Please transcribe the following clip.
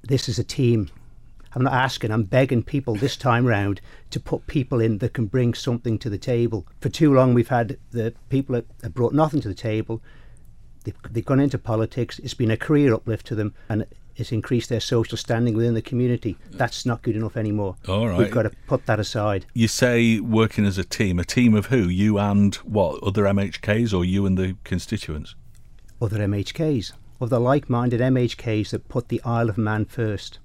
this is a team. I'm not asking, I'm begging people this time round to put people in that can bring something to the table. For too long we've had the people that have brought nothing to the table. They've gone into politics. It's been a career uplift to them, and it's increased their social standing within the community. That's not good enough anymore. All right. We've got to put that aside. You say working as a team of who? You and what, other MHKs, or you and the constituents? Other MHKs, of the like-minded MHKs that put the Isle of Man first.